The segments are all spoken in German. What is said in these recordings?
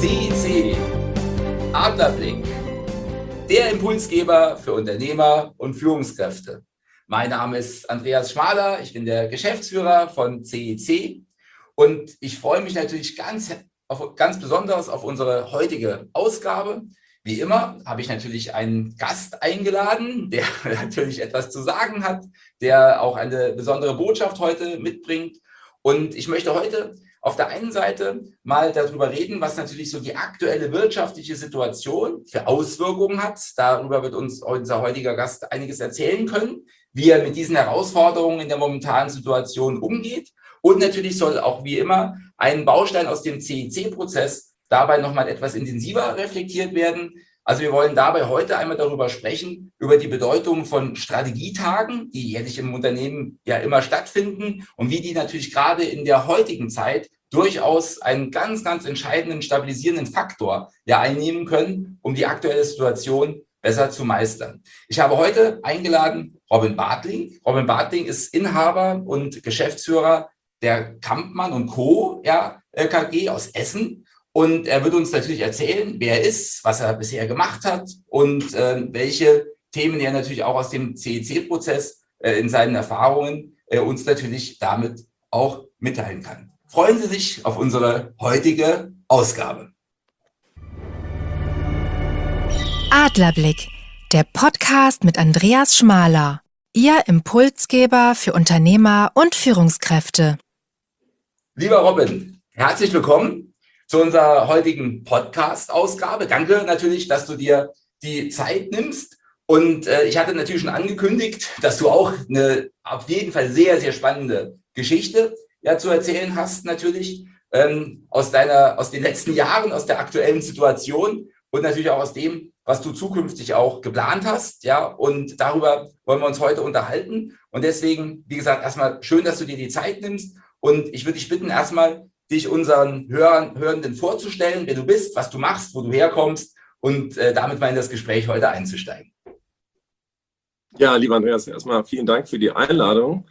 CIC, Adlerblick, der Impulsgeber für Unternehmer und Führungskräfte. Mein Name ist Andreas Schmaler, ich bin der Geschäftsführer von CIC und ich freue mich natürlich ganz besonders auf unsere heutige Ausgabe. Wie immer habe ich natürlich einen Gast eingeladen, der natürlich etwas zu sagen hat, der auch eine besondere Botschaft heute mitbringt. Und ich möchte heute auf der einen Seite mal darüber reden, was natürlich so die aktuelle wirtschaftliche Situation für Auswirkungen hat. Darüber wird uns unser heutiger Gast einiges erzählen können, wie er mit diesen Herausforderungen in der momentanen Situation umgeht. Und natürlich soll auch wie immer ein Baustein aus dem CIC-Prozess dabei nochmal etwas intensiver reflektiert werden. Also wir wollen dabei heute einmal darüber sprechen, über die Bedeutung von Strategietagen, die jährlich im Unternehmen ja immer stattfinden und wie die natürlich gerade in der heutigen Zeit durchaus einen ganz, ganz entscheidenden stabilisierenden Faktor ja einnehmen können, um die aktuelle Situation besser zu meistern. Ich habe heute eingeladen Robin Bartling. Robin Bartling ist Inhaber und Geschäftsführer der Kampmann & Co. KG aus Essen. Und er wird uns natürlich erzählen, wer er ist, was er bisher gemacht hat und welche Themen er natürlich auch aus dem CIC-Prozess in seinen Erfahrungen uns natürlich damit auch mitteilen kann. Freuen Sie sich auf unsere heutige Ausgabe. Adlerblick, der Podcast mit Andreas Schmaler, Ihr Impulsgeber für Unternehmer und Führungskräfte. Lieber Robin, herzlich willkommen zu unserer heutigen Podcast-Ausgabe. Danke natürlich, dass du dir die Zeit nimmst. Und ich hatte natürlich schon angekündigt, dass du auch eine auf jeden Fall sehr, sehr spannende Geschichte zu erzählen hast, natürlich aus den letzten Jahren, aus der aktuellen Situation und natürlich auch aus dem, was du zukünftig auch geplant hast. Ja, und darüber wollen wir uns heute unterhalten. Und deswegen, wie gesagt, erstmal schön, dass du dir die Zeit nimmst. Und ich würde dich bitten, erstmal dich unseren Hörenden vorzustellen, wer du bist, was du machst, wo du herkommst und damit mal in das Gespräch heute einzusteigen. Ja, lieber Andreas, erstmal vielen Dank für die Einladung.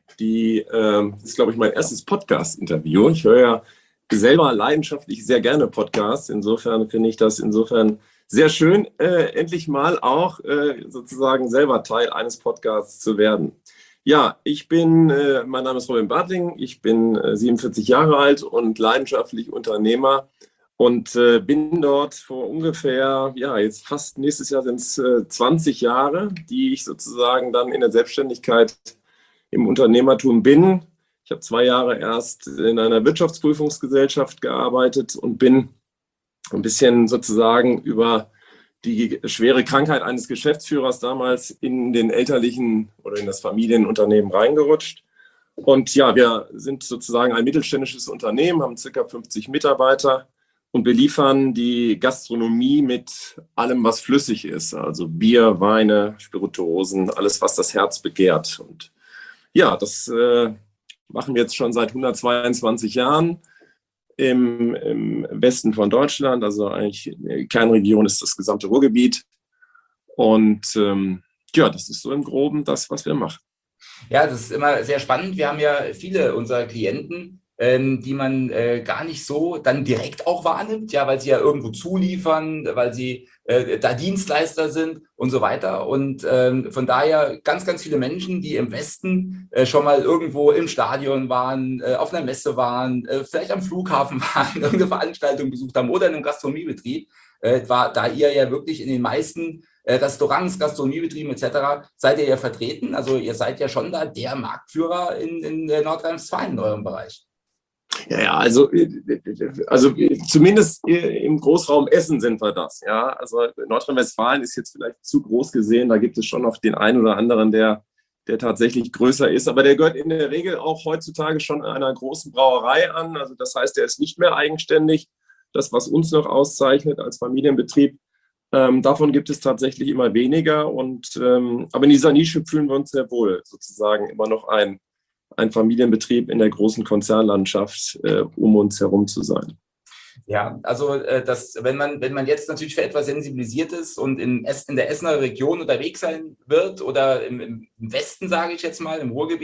Das ist, glaube ich, mein erstes Podcast-Interview. Ich höre ja selber leidenschaftlich sehr gerne Podcasts. Insofern finde ich das sehr schön, endlich mal auch sozusagen selber Teil eines Podcasts zu werden. Ja, mein Name ist Robin Bartling, ich bin 47 Jahre alt und leidenschaftlich Unternehmer und bin dort vor ungefähr, jetzt fast nächstes Jahr sind es 20 Jahre, die ich sozusagen dann in der Selbstständigkeit im Unternehmertum bin. Ich habe 2 Jahre erst in einer Wirtschaftsprüfungsgesellschaft gearbeitet und bin ein bisschen sozusagen über die schwere Krankheit eines Geschäftsführers damals in den elterlichen oder in das Familienunternehmen reingerutscht. Und ja, wir sind sozusagen ein mittelständisches Unternehmen, haben ca. 50 Mitarbeiter und beliefern die Gastronomie mit allem, was flüssig ist. Also Bier, Weine, Spirituosen, alles, was das Herz begehrt. Und ja, das machen wir jetzt schon seit 122 Jahren. Im Westen von Deutschland, also eigentlich Kernregion ist das gesamte Ruhrgebiet. Und das ist so im Groben das, was wir machen. Ja, das ist immer sehr spannend. Wir haben ja viele unserer Klienten, die man gar nicht so dann direkt auch wahrnimmt, ja, weil sie ja irgendwo zuliefern, weil sie da Dienstleister sind und so weiter. Und von daher ganz, ganz viele Menschen, die im Westen schon mal irgendwo im Stadion waren, auf einer Messe waren, vielleicht am Flughafen waren, irgendeine Veranstaltung besucht haben oder in einem Gastronomiebetrieb, da ihr ja wirklich in den meisten Restaurants, Gastronomiebetrieben etc. seid ihr ja vertreten. Also ihr seid ja schon da der Marktführer in Nordrhein-Westfalen in eurem Bereich. Ja, also zumindest im Großraum Essen sind wir das. Ja, also Nordrhein-Westfalen ist jetzt vielleicht zu groß gesehen. Da gibt es schon noch den einen oder anderen, der tatsächlich größer ist. Aber der gehört in der Regel auch heutzutage schon einer großen Brauerei an. Also das heißt, der ist nicht mehr eigenständig. Das, was uns noch auszeichnet als Familienbetrieb, davon gibt es tatsächlich immer weniger. Aber in dieser Nische fühlen wir uns sehr wohl, sozusagen immer noch ein Familienbetrieb in der großen Konzernlandschaft um uns herum zu sein. Ja, also wenn man jetzt natürlich für etwas sensibilisiert ist und in der Essener Region unterwegs sein wird oder im Westen, sage ich jetzt mal, im Ruhrgebiet,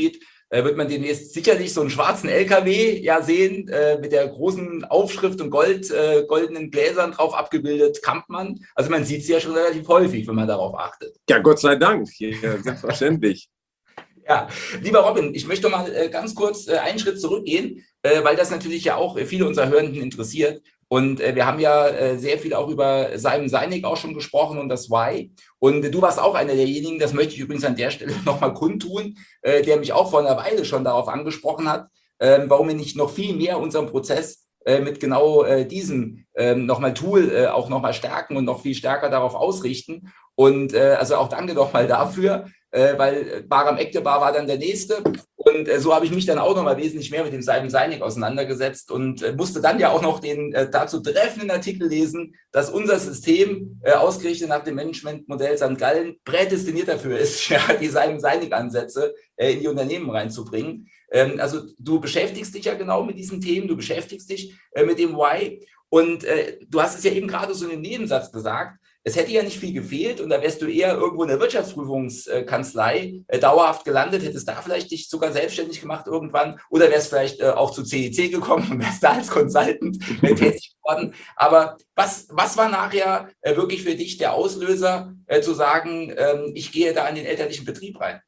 wird man demnächst sicherlich so einen schwarzen LKW ja sehen, mit der großen Aufschrift und goldenen Gläsern drauf abgebildet, Kampmann. Also man sieht sie ja schon relativ häufig, wenn man darauf achtet. Ja, Gott sei Dank, ja, selbstverständlich. Ja, lieber Robin, ich möchte mal ganz kurz einen Schritt zurückgehen, weil das natürlich ja auch viele unserer Hörenden interessiert. Und wir haben ja sehr viel auch über Simon Sinek auch schon gesprochen und das Why. Und du warst auch einer derjenigen, das möchte ich übrigens an der Stelle nochmal kundtun, der mich auch vor einer Weile schon darauf angesprochen hat, warum wir nicht noch viel mehr unseren Prozess mit genau diesem nochmal Tool auch nochmal stärken und noch viel stärker darauf ausrichten. Und also auch danke doch mal dafür, weil Bahram Ektebar war dann der nächste. Und so habe ich mich dann auch nochmal wesentlich mehr mit dem Simon Sinek auseinandergesetzt und musste dann ja auch noch den dazu treffenden Artikel lesen, dass unser System, ausgerichtet nach dem Managementmodell St. Gallen, prädestiniert dafür ist, ja, die Simon Sinek-Ansätze in die Unternehmen reinzubringen. Also du beschäftigst dich ja genau mit diesen Themen, du beschäftigst dich mit dem Why. Und du hast es ja eben gerade so in einem Nebensatz gesagt, es hätte ja nicht viel gefehlt und da wärst du eher irgendwo in der Wirtschaftsprüfungskanzlei dauerhaft gelandet, hättest da vielleicht dich sogar selbstständig gemacht irgendwann oder wärst vielleicht auch zu CEC gekommen und wärst da als Consultant tätig geworden. Aber was war nachher wirklich für dich der Auslöser, zu sagen, ich gehe da in den elterlichen Betrieb rein?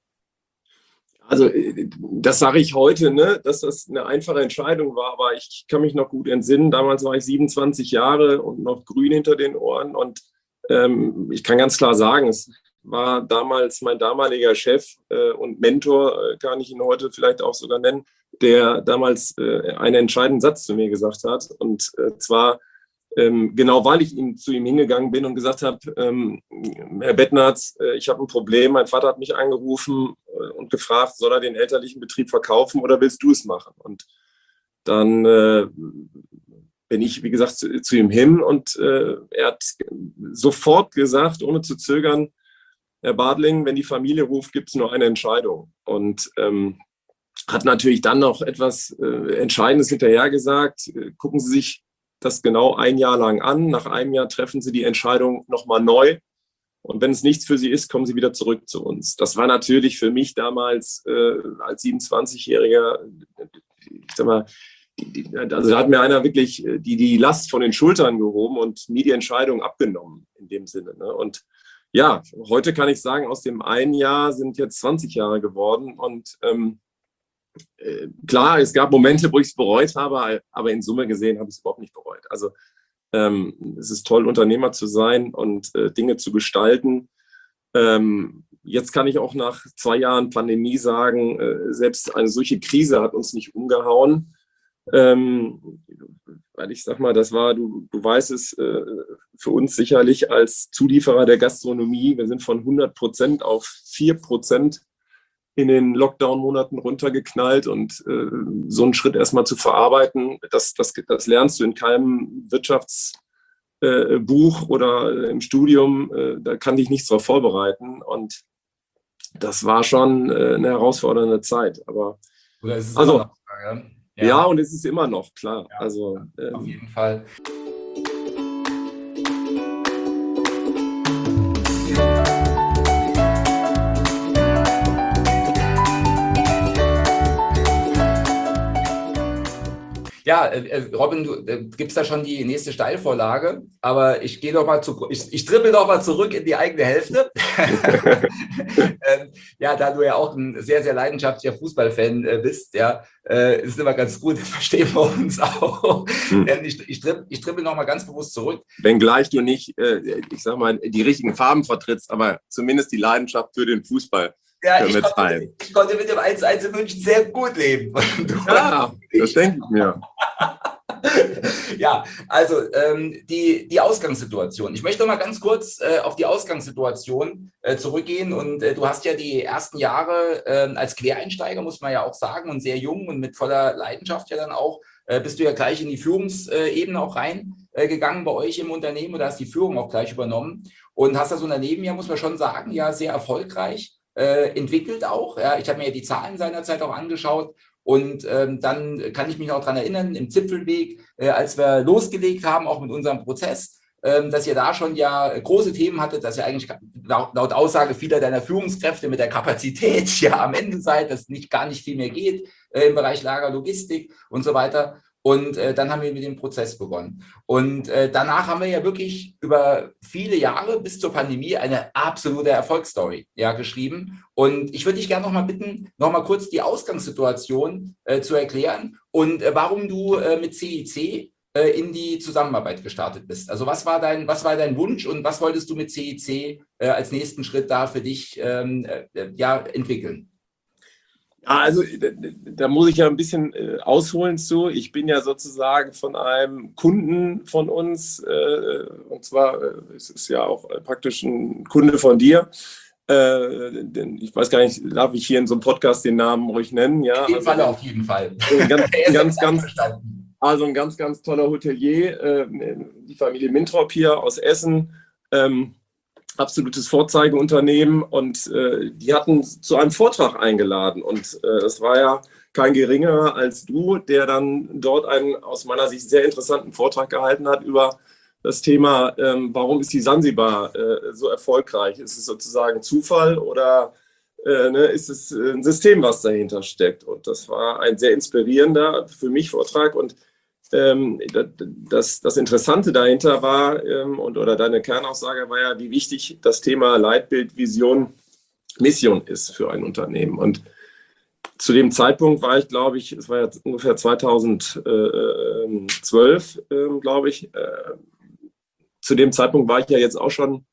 Also das sage ich heute, ne, dass das eine einfache Entscheidung war, aber ich kann mich noch gut entsinnen. Damals war ich 27 Jahre und noch grün hinter den Ohren und ich kann ganz klar sagen, es war damals mein damaliger Chef und Mentor, kann ich ihn heute vielleicht auch sogar nennen, der damals einen entscheidenden Satz zu mir gesagt hat. Und zwar genau, weil ich zu ihm hingegangen bin und gesagt habe, Herr Bettnarz, ich habe ein Problem, mein Vater hat mich angerufen und gefragt, soll er den elterlichen Betrieb verkaufen oder willst du es machen? Und dann bin ich, wie gesagt, zu ihm hin und er hat sofort gesagt, ohne zu zögern, Herr Bartling, wenn die Familie ruft, gibt es nur eine Entscheidung. Und hat natürlich dann noch etwas Entscheidendes hinterher gesagt. Gucken Sie sich das genau ein Jahr lang an. Nach einem Jahr treffen Sie die Entscheidung nochmal neu. Und wenn es nichts für Sie ist, kommen Sie wieder zurück zu uns. Das war natürlich für mich damals als 27-Jähriger, ich sag mal, also da hat mir einer wirklich die Last von den Schultern gehoben und mir die Entscheidung abgenommen in dem Sinne. Ne? Und ja, heute kann ich sagen, aus dem einen Jahr sind jetzt 20 Jahre geworden und klar, es gab Momente, wo ich es bereut habe, aber in Summe gesehen habe ich es überhaupt nicht bereut. Also es ist toll, Unternehmer zu sein und Dinge zu gestalten. Jetzt kann ich auch nach 2 Jahren Pandemie sagen, selbst eine solche Krise hat uns nicht umgehauen. Weil ich sag mal, das war, du weißt es, für uns sicherlich als Zulieferer der Gastronomie, wir sind von 100% auf 4% in den Lockdown-Monaten runtergeknallt und so einen Schritt erstmal zu verarbeiten, das lernst du in keinem Wirtschaftsbuch oder im Studium, da kann dich nichts darauf vorbereiten und das war schon eine herausfordernde Zeit. Aber oder ist es also, immer noch, ja? Ja, und es ist immer noch, klar. Ja, also, auf jeden Fall. Ja, Robin, du gibst da schon die nächste Steilvorlage, aber ich gehe doch mal ich trippel doch mal zurück in die eigene Hälfte. Ja, da du ja auch ein sehr, sehr leidenschaftlicher Fußballfan bist, ja, ist immer ganz gut, das verstehen wir uns auch. Ich trippel noch mal ganz bewusst zurück. Wenngleich du nicht, ich sag mal, die richtigen Farben vertrittst, aber zumindest die Leidenschaft für den Fußball. Ja, ich konnte mit dem 1-1 in München sehr gut leben. Ja, das denke ich mir. Ja, also die Ausgangssituation. Ich möchte noch mal ganz kurz auf die Ausgangssituation zurückgehen. Und du hast ja die ersten Jahre als Quereinsteiger, muss man ja auch sagen, und sehr jung und mit voller Leidenschaft ja dann auch, bist du ja gleich in die Führungsebene auch reingegangen bei euch im Unternehmen oder hast die Führung auch gleich übernommen und hast das Unternehmen ja, muss man schon sagen, ja sehr erfolgreich entwickelt auch. Ja, ich habe mir ja die Zahlen seinerzeit auch angeschaut und dann kann ich mich noch daran erinnern, im Zipfelweg, als wir losgelegt haben, auch mit unserem Prozess, dass ihr da schon ja große Themen hattet, dass ihr eigentlich laut Aussage vieler deiner Führungskräfte mit der Kapazität ja am Ende seid, dass gar nicht viel mehr geht im Bereich Lager, Logistik und so weiter. Und dann haben wir mit dem Prozess begonnen. Und danach haben wir ja wirklich über viele Jahre bis zur Pandemie eine absolute Erfolgsstory geschrieben. Und ich würde dich gerne noch mal bitten, noch mal kurz die Ausgangssituation zu erklären und warum du mit CIC in die Zusammenarbeit gestartet bist. Also was war dein Wunsch und was wolltest du mit CIC als nächsten Schritt da für dich entwickeln? Ja, also da muss ich ja ein bisschen ausholen zu. Ich bin ja sozusagen von einem Kunden von uns, und zwar es ist ja auch praktisch ein Kunde von dir. Ich weiß gar nicht, darf ich hier in so einem Podcast den Namen ruhig nennen? Ja, auf jeden Fall. Also ein ganz, ganz toller Hotelier, die Familie Mintrop hier aus Essen. Absolutes Vorzeigeunternehmen und die hatten zu einem Vortrag eingeladen und das war ja kein geringerer als du, der dann dort einen aus meiner Sicht sehr interessanten Vortrag gehalten hat über das Thema, warum ist die Sansibar so erfolgreich? Ist es sozusagen Zufall oder ist es ein System, was dahinter steckt? Und das war ein sehr inspirierender für mich Vortrag und das Interessante dahinter war, oder deine Kernaussage war ja, wie wichtig das Thema Leitbild, Vision, Mission ist für ein Unternehmen. Und zu dem Zeitpunkt war ich, glaube ich, es war ja ungefähr 2012, glaube ich, zu dem Zeitpunkt war ich ja jetzt auch schon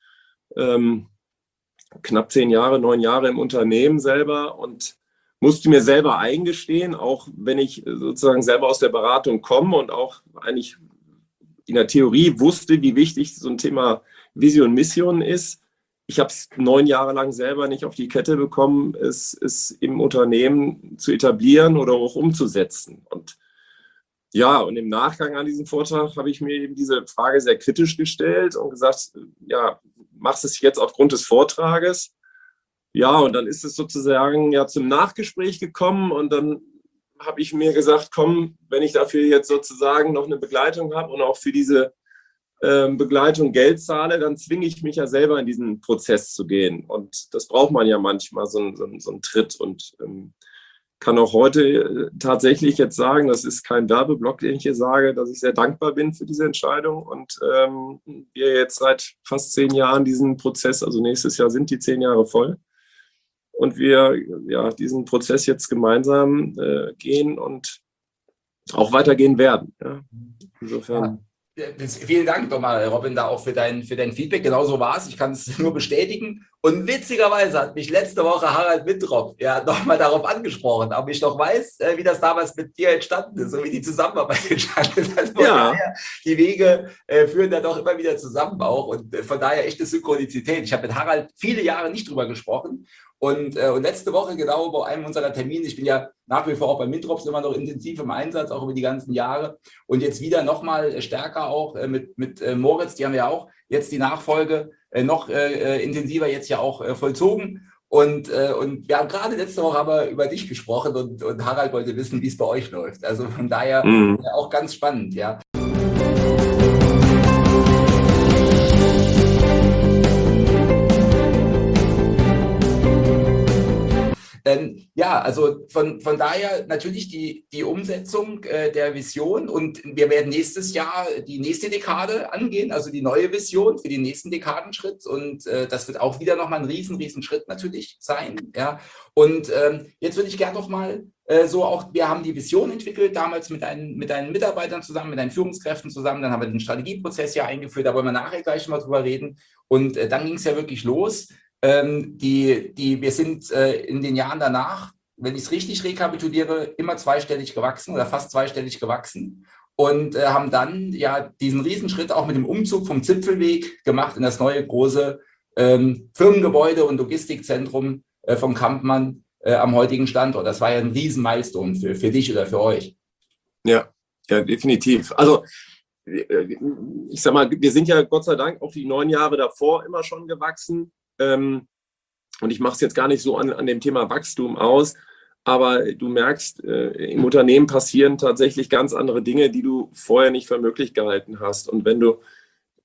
knapp 9 Jahre im Unternehmen selber und musste mir selber eingestehen, auch wenn ich sozusagen selber aus der Beratung komme und auch eigentlich in der Theorie wusste, wie wichtig so ein Thema Vision, Mission ist. Ich habe es 9 Jahre lang selber nicht auf die Kette bekommen, es im Unternehmen zu etablieren oder auch umzusetzen. Und ja, und im Nachgang an diesen Vortrag habe ich mir eben diese Frage sehr kritisch gestellt und gesagt, ja, machst es jetzt aufgrund des Vortrages? Ja, und dann ist es sozusagen ja zum Nachgespräch gekommen und dann habe ich mir gesagt, komm, wenn ich dafür jetzt sozusagen noch eine Begleitung habe und auch für diese Begleitung Geld zahle, dann zwinge ich mich ja selber in diesen Prozess zu gehen. Und das braucht man ja manchmal, so einen Tritt. Und kann auch heute tatsächlich jetzt sagen, das ist kein Werbeblock, den ich hier sage, dass ich sehr dankbar bin für diese Entscheidung und wir jetzt seit fast 10 Jahren diesen Prozess, also nächstes Jahr sind die 10 Jahre voll, und wir diesen Prozess jetzt gemeinsam gehen und auch weitergehen werden. Ja. Insofern. Ja. Vielen Dank nochmal, Robin, da auch für dein Feedback. Genauso war es. Ich kann es nur bestätigen. Und witzigerweise hat mich letzte Woche Harald Mintrop nochmal darauf angesprochen, ob ich doch weiß, wie das damals mit dir entstanden ist und wie die Zusammenarbeit entstanden ist. Also daher, die Wege führen da doch immer wieder zusammen auch. Und von daher echte Synchronizität. Ich habe mit Harald viele Jahre nicht drüber gesprochen. Und letzte Woche genau bei einem unserer Termine, ich bin ja nach wie vor auch bei Mintrops immer noch intensiv im Einsatz, auch über die ganzen Jahre. Und jetzt wieder nochmal stärker auch mit Moritz, die haben ja auch jetzt die Nachfolge noch intensiver jetzt ja auch vollzogen. Und wir haben gerade letzte Woche aber über dich gesprochen und Harald wollte wissen, wie es bei euch läuft. Also von daher auch ganz spannend, ja. Ja, also von daher natürlich die Umsetzung der Vision und wir werden nächstes Jahr die nächste Dekade angehen, also die neue Vision für den nächsten Dekadenschritt und das wird auch wieder nochmal ein riesen Schritt natürlich sein. Ja. Und jetzt würde ich gerne nochmal wir haben die Vision entwickelt, damals mit deinen Mitarbeitern zusammen, mit deinen Führungskräften zusammen, dann haben wir den Strategieprozess ja eingeführt, da wollen wir nachher gleich mal drüber reden und dann ging es ja wirklich los. Wir sind in den Jahren danach, wenn ich es richtig rekapituliere, immer zweistellig gewachsen oder fast zweistellig gewachsen und haben dann ja diesen Riesenschritt auch mit dem Umzug vom Zipfelweg gemacht in das neue große Firmengebäude und Logistikzentrum vom Kampmann am heutigen Standort. Das war ja ein Riesen-Milestone für dich oder für euch. Ja, definitiv. Also ich sag mal, wir sind ja Gott sei Dank auch die 9 Jahre davor immer schon gewachsen. Und ich mache es jetzt gar nicht so an dem Thema Wachstum aus, aber du merkst, im Unternehmen passieren tatsächlich ganz andere Dinge, die du vorher nicht für möglich gehalten hast. Und wenn du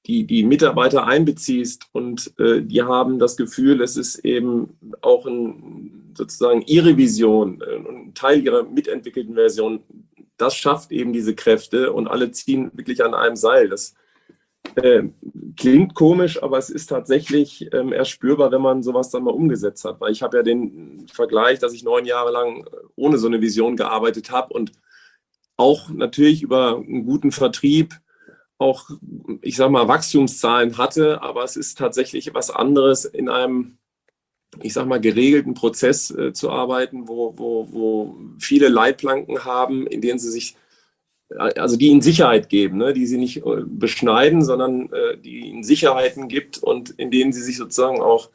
die Mitarbeiter einbeziehst und die haben das Gefühl, es ist eben auch sozusagen ihre Vision, ein Teil ihrer mitentwickelten Version, das schafft eben diese Kräfte und alle ziehen wirklich an einem Seil. Das klingt komisch, aber es ist tatsächlich erst spürbar, wenn man sowas dann mal umgesetzt hat. Weil ich habe ja den Vergleich, dass ich 9 Jahre lang ohne so eine Vision gearbeitet habe und auch natürlich über einen guten Vertrieb auch, ich sag mal, Wachstumszahlen hatte, aber es ist tatsächlich was anderes, in einem, ich sag mal, geregelten Prozess zu arbeiten, wo viele Leitplanken haben, in denen sie sich, also die ihnen Sicherheit geben, ne? Die sie nicht beschneiden, sondern die ihnen Sicherheiten gibt und in denen sie sich sozusagen auch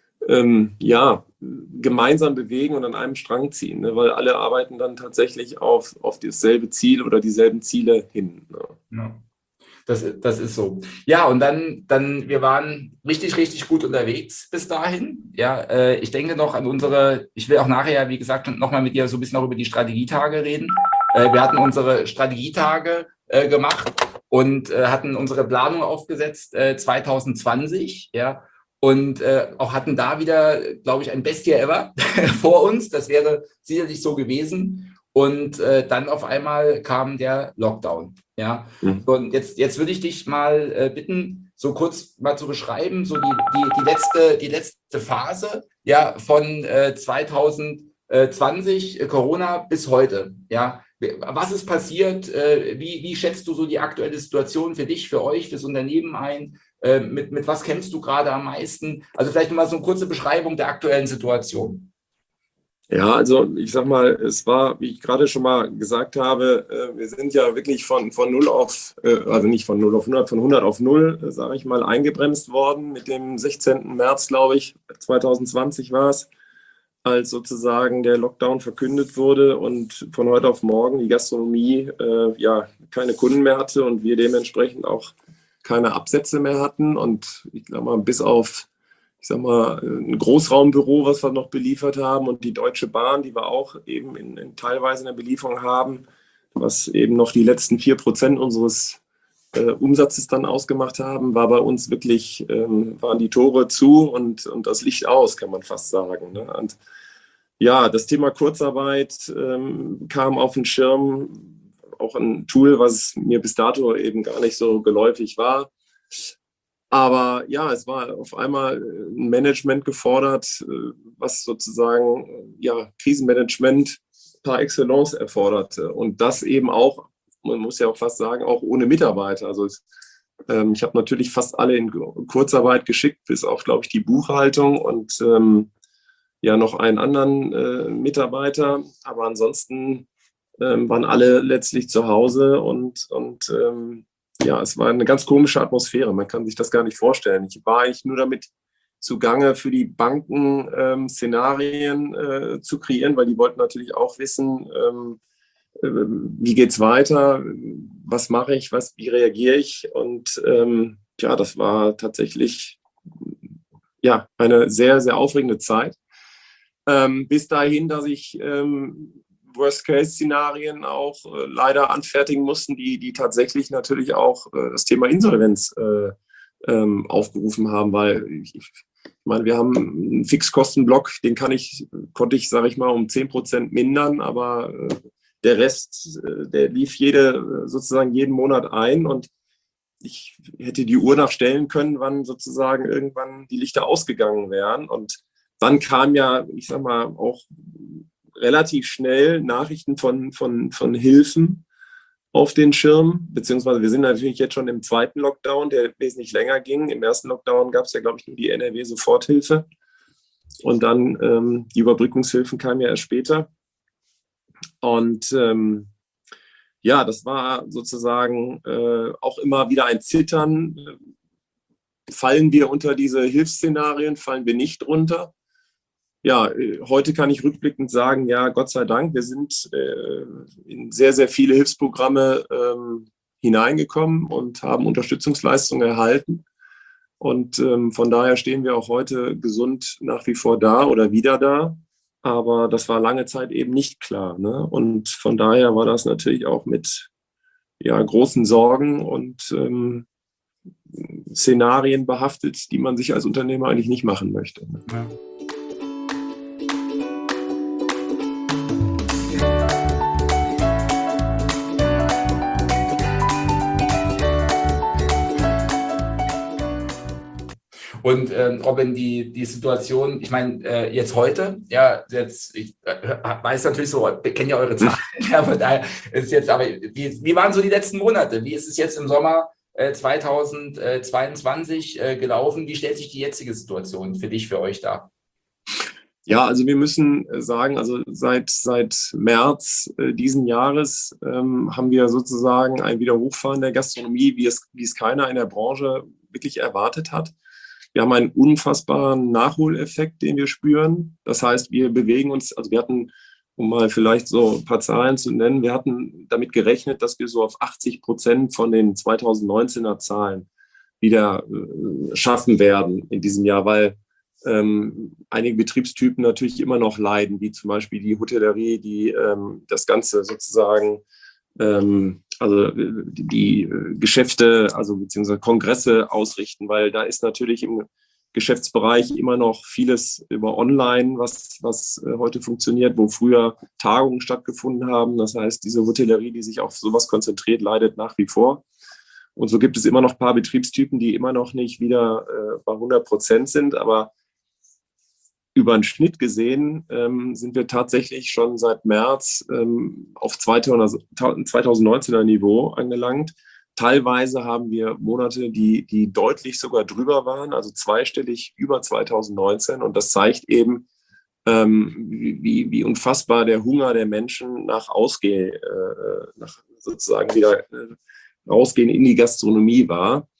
gemeinsam bewegen und an einem Strang ziehen, ne? Weil alle arbeiten dann tatsächlich auf dasselbe Ziel oder dieselben Ziele hin. Ne? Ja. Das ist so. Ja, und dann, wir waren richtig, richtig gut unterwegs bis dahin. Ja, ich denke noch an ich will auch nachher, wie gesagt, nochmal mit dir so ein bisschen auch über die Strategietage reden. Wir hatten unsere Strategietage gemacht und hatten unsere Planung aufgesetzt 2020, ja, und auch hatten da wieder, glaube ich, ein Best Year ever vor uns. Das wäre sicherlich so gewesen. Und dann auf einmal kam der Lockdown. Ja, und jetzt würde ich dich mal bitten, so kurz mal zu beschreiben, so die letzte Phase, ja, von 2020 Corona bis heute. Ja, was ist passiert? Wie schätzt du so die aktuelle Situation für dich, für euch, fürs Unternehmen ein? Mit was kämpfst du gerade am meisten? Also vielleicht mal so eine kurze Beschreibung der aktuellen Situation. Ja, also ich sag mal, es war, wie ich gerade schon mal gesagt habe, wir sind ja wirklich von 0 auf, also nicht von 0 auf 100, von 100 auf 0, sage ich mal, eingebremst worden. Mit dem 16. März, glaube ich, 2020 war es, als sozusagen der Lockdown verkündet wurde und von heute auf morgen die Gastronomie keine Kunden mehr hatte und wir dementsprechend auch keine Absätze mehr hatten. Und ich glaube mal, bis auf ein Großraumbüro, was wir noch beliefert haben und die Deutsche Bahn, die wir auch eben teilweise in der Belieferung haben, was eben noch die letzten 4% unseres Umsatzes dann ausgemacht haben, war bei uns wirklich, waren die Tore zu und das Licht aus, kann man fast sagen. Ne? Und ja, das Thema Kurzarbeit kam auf den Schirm, auch ein Tool, was mir bis dato eben gar nicht so geläufig war. Aber ja, es war auf einmal ein Management gefordert, was sozusagen Krisenmanagement par excellence erforderte. Und das eben auch, man muss ja auch fast sagen, auch ohne Mitarbeiter. Also ich habe natürlich fast alle in Kurzarbeit geschickt, bis auf, glaube ich, die Buchhaltung und noch einen anderen Mitarbeiter. Aber ansonsten waren alle letztlich zu Hause und es war eine ganz komische Atmosphäre. Man kann sich das gar nicht vorstellen. Ich war eigentlich nur damit zugange, für die Banken Szenarien zu kreieren, weil die wollten natürlich auch wissen, wie geht es weiter, was mache ich, wie reagiere ich. Und das war tatsächlich eine sehr, sehr aufregende Zeit. Bis dahin, dass ich Worst-Case-Szenarien auch leider anfertigen mussten, die tatsächlich natürlich auch das Thema Insolvenz aufgerufen haben, weil ich meine, wir haben einen Fixkostenblock, den konnte ich, sage ich mal, um 10% mindern, aber der Rest, der lief sozusagen jeden Monat ein und ich hätte die Uhr nachstellen können, wann sozusagen irgendwann die Lichter ausgegangen wären. Und dann kam ja, ich sag mal, auch relativ schnell Nachrichten von Hilfen auf den Schirm, beziehungsweise wir sind natürlich jetzt schon im zweiten Lockdown, der wesentlich länger ging. Im ersten Lockdown gab es ja, glaube ich, nur die NRW-Soforthilfe und dann die Überbrückungshilfen kamen ja erst später. Und das war sozusagen auch immer wieder ein Zittern. Fallen wir unter diese Hilfsszenarien, fallen wir nicht drunter? Ja, heute kann ich rückblickend sagen, ja, Gott sei Dank, wir sind in sehr, sehr viele Hilfsprogramme hineingekommen und haben Unterstützungsleistungen erhalten. Und von daher stehen wir auch heute gesund nach wie vor da oder wieder da. Aber das war lange Zeit eben nicht klar. Ne? Und von daher war das natürlich auch mit großen Sorgen und Szenarien behaftet, die man sich als Unternehmer eigentlich nicht machen möchte. Ja. Und Robin, die Situation, ich meine, jetzt heute, ja, ich weiß natürlich so, wir kennen ja eure Zahlen, ja, von daher ist jetzt, aber wie waren so die letzten Monate? Wie ist es jetzt im Sommer 2022 gelaufen? Wie stellt sich die jetzige Situation für dich, für euch dar? Ja, also wir müssen sagen, also seit März diesen Jahres haben wir sozusagen ein Wiederhochfahren der Gastronomie, wie es keiner in der Branche wirklich erwartet hat. Wir haben einen unfassbaren Nachholeffekt, den wir spüren. Das heißt, wir bewegen uns, also wir hatten, um mal vielleicht so ein paar Zahlen zu nennen, wir hatten damit gerechnet, dass wir so auf 80% von den 2019er Zahlen wieder schaffen werden in diesem Jahr, weil einige Betriebstypen natürlich immer noch leiden, wie zum Beispiel die Hotellerie, die das Ganze sozusagen also die Geschäfte, also beziehungsweise Kongresse ausrichten, weil da ist natürlich im Geschäftsbereich immer noch vieles über Online, was heute funktioniert, wo früher Tagungen stattgefunden haben. Das heißt, diese Hotellerie, die sich auf sowas konzentriert, leidet nach wie vor. Und so gibt es immer noch ein paar Betriebstypen, die immer noch nicht wieder bei 100% sind, aber über den Schnitt gesehen sind wir tatsächlich schon seit März auf 2019er Niveau angelangt. Teilweise haben wir Monate, die deutlich sogar drüber waren, also zweistellig über 2019. Und das zeigt eben, wie unfassbar der Hunger der Menschen nach sozusagen wieder Rausgehen in die Gastronomie war.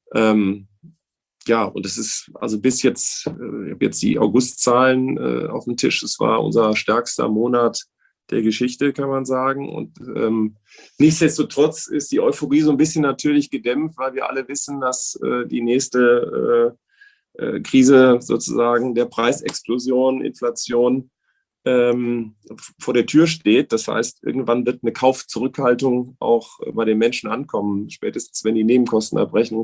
Ja, und es ist also bis jetzt, ich habe jetzt die Augustzahlen auf dem Tisch, es war unser stärkster Monat der Geschichte, kann man sagen. Und nichtsdestotrotz ist die Euphorie so ein bisschen natürlich gedämpft, weil wir alle wissen, dass die nächste Krise sozusagen der Preisexplosion, Inflation vor der Tür steht. Das heißt, irgendwann wird eine Kaufzurückhaltung auch bei den Menschen ankommen, spätestens wenn die Nebenkostenabrechnung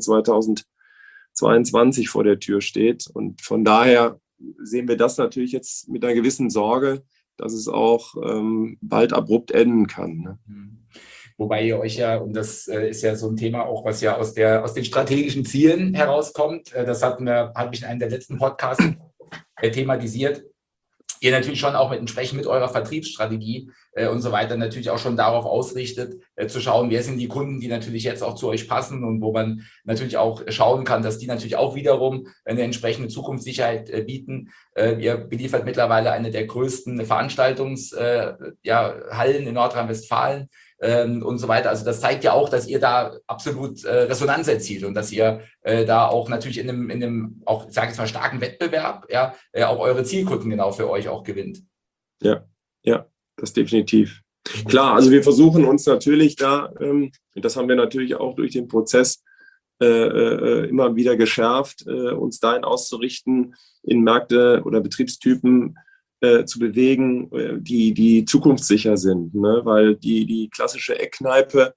2022 vor der Tür steht. Und von daher sehen wir das natürlich jetzt mit einer gewissen Sorge, dass es auch bald abrupt enden kann. Ne? Wobei ihr euch ja, und das ist ja so ein Thema auch, was ja aus den strategischen Zielen herauskommt, das habe ich in einem der letzten Podcasts thematisiert, ihr natürlich schon auch entsprechend mit eurer Vertriebsstrategie und so weiter natürlich auch schon darauf ausrichtet, zu schauen, wer sind die Kunden, die natürlich jetzt auch zu euch passen und wo man natürlich auch schauen kann, dass die natürlich auch wiederum eine entsprechende Zukunftssicherheit bieten. Ihr beliefert mittlerweile eine der größten Veranstaltungshallen in Nordrhein-Westfalen und so weiter. Also das zeigt ja auch, dass ihr da absolut Resonanz erzielt und dass ihr da auch natürlich in einem auch, ich sage jetzt mal, starken Wettbewerb auch eure Zielkunden genau für euch auch gewinnt. Ja, das definitiv. Klar, also wir versuchen uns natürlich da, und das haben wir natürlich auch durch den Prozess immer wieder geschärft, uns dahin auszurichten, in Märkte oder Betriebstypen zu bewegen, die zukunftssicher sind, ne? Weil die klassische Eckkneipe,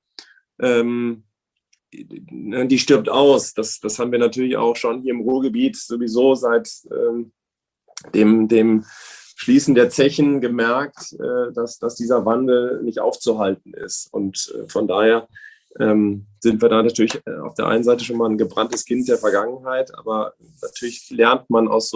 die stirbt aus. Das haben wir natürlich auch schon hier im Ruhrgebiet sowieso seit dem Schließen der Zechen gemerkt, dass dieser Wandel nicht aufzuhalten ist. Und von daher sind wir da natürlich auf der einen Seite schon mal ein gebranntes Kind der Vergangenheit, aber natürlich lernt man aus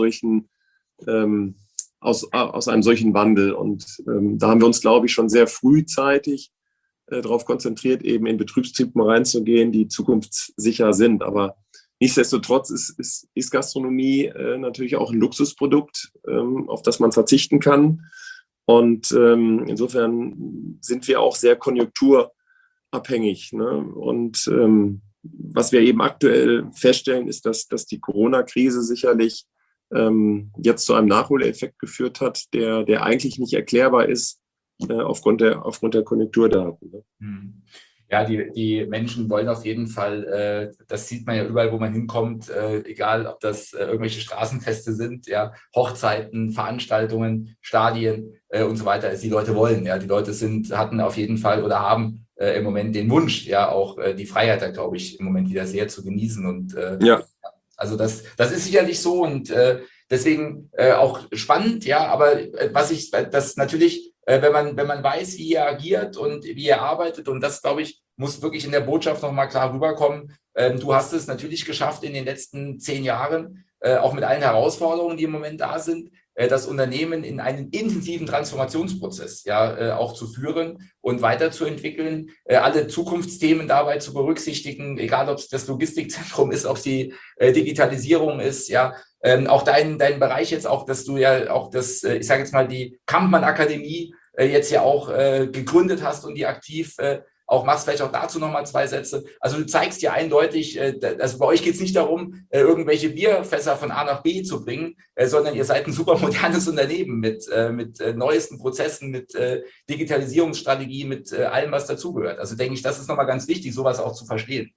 einem solchen Wandel. Und da haben wir uns, glaube ich, schon sehr frühzeitig darauf konzentriert, eben in Betriebstypen reinzugehen, die zukunftssicher sind. Aber nichtsdestotrotz ist Gastronomie natürlich auch ein Luxusprodukt, auf das man verzichten kann. Und insofern sind wir auch sehr konjunkturabhängig. Ne? Und was wir eben aktuell feststellen, ist, dass die Corona-Krise sicherlich jetzt zu einem Nachholeffekt geführt hat, der eigentlich nicht erklärbar ist aufgrund der Konjunkturdaten. Ne? Ja, die Menschen wollen auf jeden Fall, das sieht man ja überall, wo man hinkommt, egal ob das irgendwelche Straßenfeste sind, ja, Hochzeiten, Veranstaltungen, Stadien und so weiter. Die Leute wollen, ja, die Leute hatten auf jeden Fall oder haben im Moment den Wunsch, ja auch die Freiheit da, glaube ich, im Moment wieder sehr zu genießen. Und also das ist sicherlich so und deswegen auch spannend, ja, aber das natürlich, wenn man weiß, wie ihr agiert und wie ihr arbeitet, und das, glaube ich, muss wirklich in der Botschaft nochmal klar rüberkommen. Du hast es natürlich geschafft in den letzten 10 Jahren, auch mit allen Herausforderungen, die im Moment da sind, das Unternehmen in einen intensiven Transformationsprozess auch zu führen und weiterzuentwickeln, alle Zukunftsthemen dabei zu berücksichtigen, egal ob es das Logistikzentrum ist, ob es die Digitalisierung ist, ja, auch dein Bereich jetzt auch, dass du ja auch das, ich sage jetzt mal, die Kampmann-Akademie jetzt ja auch gegründet hast und die aktiv auch machst, vielleicht auch dazu nochmal 2 Sätze. Also du zeigst ja eindeutig, also bei euch geht es nicht darum, irgendwelche Bierfässer von A nach B zu bringen, sondern ihr seid ein super modernes Unternehmen mit neuesten Prozessen, mit Digitalisierungsstrategie, mit allem, was dazugehört. Also denke ich, das ist nochmal ganz wichtig, sowas auch zu verstehen.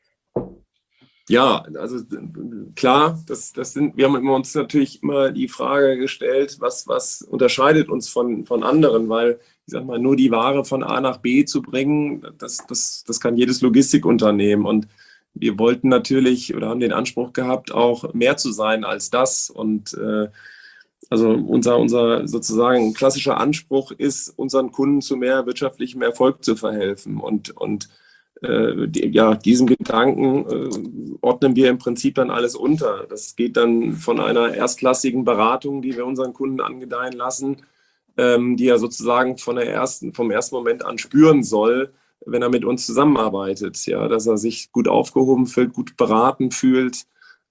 Ja, also klar, wir haben uns natürlich immer die Frage gestellt, was unterscheidet uns von anderen, weil ich sag mal, nur die Ware von A nach B zu bringen, das kann jedes Logistikunternehmen. Und wir wollten natürlich oder haben den Anspruch gehabt, auch mehr zu sein als das. Und also unser sozusagen klassischer Anspruch ist, unseren Kunden zu mehr wirtschaftlichem Erfolg zu verhelfen. Und diesem Gedanken ordnen wir im Prinzip dann alles unter. Das geht dann von einer erstklassigen Beratung, die wir unseren Kunden angedeihen lassen, die er sozusagen vom ersten Moment an spüren soll, wenn er mit uns zusammenarbeitet. Ja, dass er sich gut aufgehoben fühlt, gut beraten fühlt.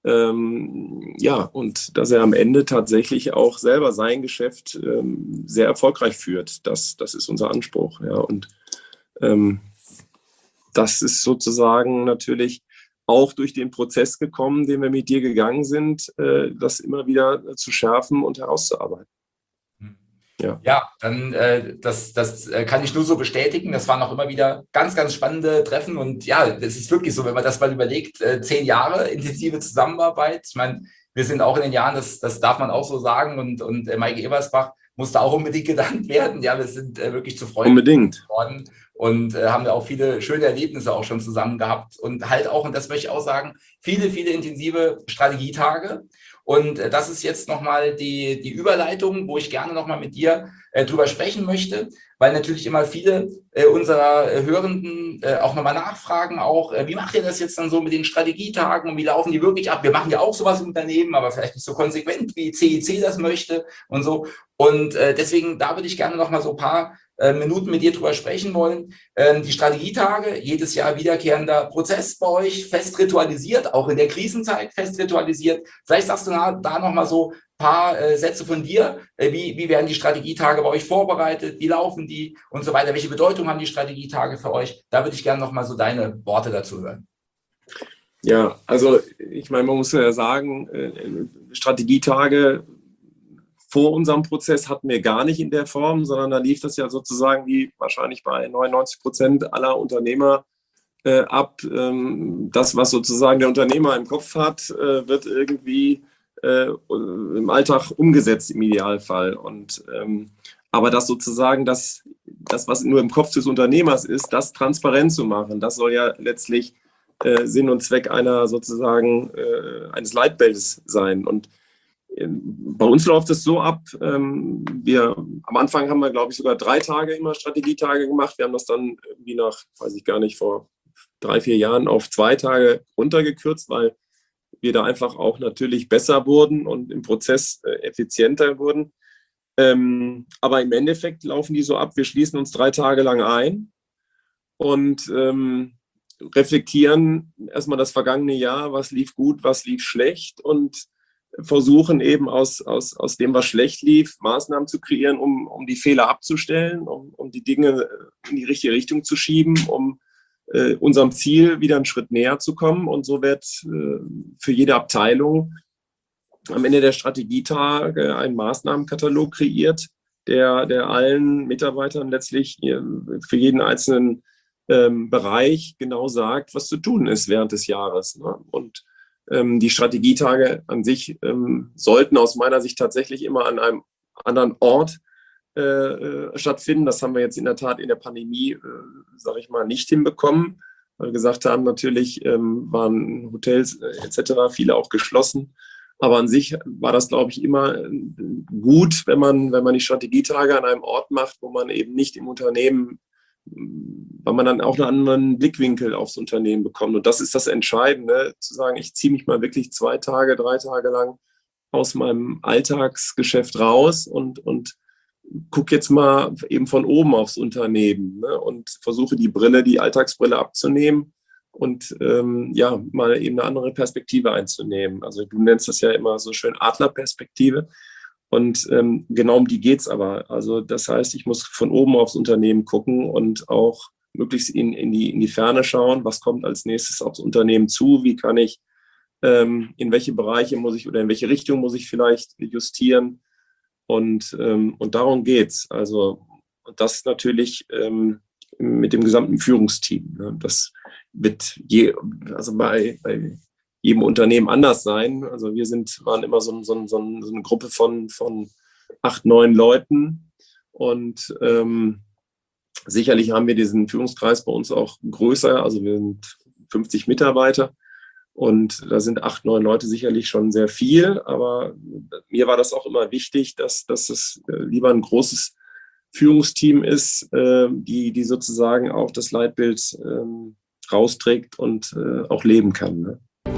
Und dass er am Ende tatsächlich auch selber sein Geschäft sehr erfolgreich führt. Das ist unser Anspruch. Ja, und das ist sozusagen natürlich auch durch den Prozess gekommen, den wir mit dir gegangen sind, das immer wieder zu schärfen und herauszuarbeiten. Ja, dann das kann ich nur so bestätigen. Das waren auch immer wieder ganz, ganz spannende Treffen. Und ja, das ist wirklich so, wenn man das mal überlegt, 10 Jahre intensive Zusammenarbeit. Ich meine, wir sind auch in den Jahren, das darf man auch so sagen. Und Maike Ebersbach musste auch unbedingt genannt werden. Ja, wir sind wirklich zu Freunden geworden und haben da auch viele schöne Erlebnisse auch schon zusammen gehabt. Und halt auch, und das möchte ich auch sagen, viele, viele intensive Strategietage. Und das ist jetzt nochmal die Überleitung, wo ich gerne nochmal mit dir drüber sprechen möchte, weil natürlich immer viele unserer Hörenden auch nochmal nachfragen, wie macht ihr das jetzt dann so mit den Strategietagen und wie laufen die wirklich ab? Wir machen ja auch sowas im Unternehmen, aber vielleicht nicht so konsequent, wie CEC das möchte und so. Und deswegen, da würde ich gerne nochmal so ein paar Minuten mit dir drüber sprechen wollen. Die Strategietage, jedes Jahr wiederkehrender Prozess bei euch, fest ritualisiert, auch in der Krisenzeit fest ritualisiert. Vielleicht sagst du da nochmal so ein paar Sätze von dir. Wie werden die Strategietage bei euch vorbereitet? Wie laufen die und so weiter? Welche Bedeutung haben die Strategietage für euch? Da würde ich gerne nochmal so deine Worte dazu hören. Ja, also ich meine, man muss ja sagen, Strategietage vor unserem Prozess hatten wir gar nicht in der Form, sondern da lief das ja sozusagen wie wahrscheinlich bei 99% aller Unternehmer ab. Das, was sozusagen der Unternehmer im Kopf hat, wird irgendwie im Alltag umgesetzt im Idealfall. Aber das sozusagen, das, was nur im Kopf des Unternehmers ist, das transparent zu machen, das soll ja letztlich Sinn und Zweck eines Leitbildes sein. Und bei uns läuft es so ab, am Anfang haben wir, glaube ich, sogar 3 Tage immer Strategietage gemacht. Wir haben das dann irgendwie nach, weiß ich gar nicht, vor 3-4 Jahren auf 2 Tage runtergekürzt, weil wir da einfach auch natürlich besser wurden und im Prozess effizienter wurden. Aber im Endeffekt laufen die so ab, wir schließen uns 3 Tage lang ein und reflektieren erstmal das vergangene Jahr, was lief gut, was lief schlecht und versuchen eben aus dem, was schlecht lief, Maßnahmen zu kreieren, um die Fehler abzustellen, um die Dinge in die richtige Richtung zu schieben, um unserem Ziel wieder einen Schritt näher zu kommen. Und so wird für jede Abteilung am Ende der Strategietage ein Maßnahmenkatalog kreiert, der allen Mitarbeitern letztlich für jeden einzelnen Bereich genau sagt, was zu tun ist während des Jahres. Ne? Und die Strategietage an sich sollten aus meiner Sicht tatsächlich immer an einem anderen Ort stattfinden. Das haben wir jetzt in der Tat in der Pandemie, sage ich mal, nicht hinbekommen, weil wir gesagt haben, natürlich waren Hotels etc. viele auch geschlossen. Aber an sich war das, glaube ich, immer gut, wenn man die Strategietage an einem Ort macht, wo man eben nicht im Unternehmen, weil man dann auch einen anderen Blickwinkel aufs Unternehmen bekommt. Und das ist das Entscheidende, zu sagen, ich ziehe mich mal wirklich 2 Tage, 3 Tage lang aus meinem Alltagsgeschäft raus und gucke jetzt mal eben von oben aufs Unternehmen, ne, und versuche die Alltagsbrille abzunehmen und mal eben eine andere Perspektive einzunehmen. Also du nennst das ja immer so schön Adlerperspektive. Und genau um die geht es aber. Also das heißt, ich muss von oben aufs Unternehmen gucken und auch möglichst in die Ferne schauen, was kommt als nächstes aufs Unternehmen zu, wie kann ich, in welche Bereiche muss ich oder in welche Richtung muss ich vielleicht justieren. Und darum geht's. Also, und das natürlich mit dem gesamten Führungsteam. Ne? Das wird bei jedem Unternehmen anders sein. Also wir waren immer so eine Gruppe von 8, 9 Leuten. Und sicherlich haben wir diesen Führungskreis bei uns auch größer. Also wir sind 50 Mitarbeiter. Und da sind 8, 9 Leute sicherlich schon sehr viel. Aber mir war das auch immer wichtig, dass es lieber ein großes Führungsteam ist, die sozusagen auch das Leitbild rausträgt und auch leben kann. Ne?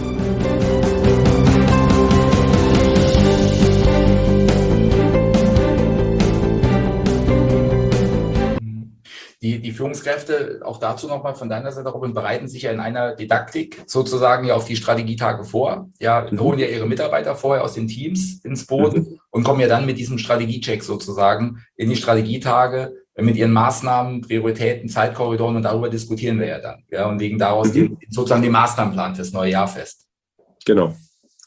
Die Führungskräfte, auch dazu nochmal von deiner Seite, Robin, bereiten sich ja in einer Didaktik sozusagen ja auf die Strategietage vor. Ja, holen ja ihre Mitarbeiter vorher aus den Teams ins Boot und kommen ja dann mit diesem Strategiecheck sozusagen in die Strategietage mit ihren Maßnahmen, Prioritäten, Zeitkorridoren, und darüber diskutieren wir ja dann. Ja, und legen daraus sozusagen den Maßnahmenplan fürs neue Jahr fest. Genau.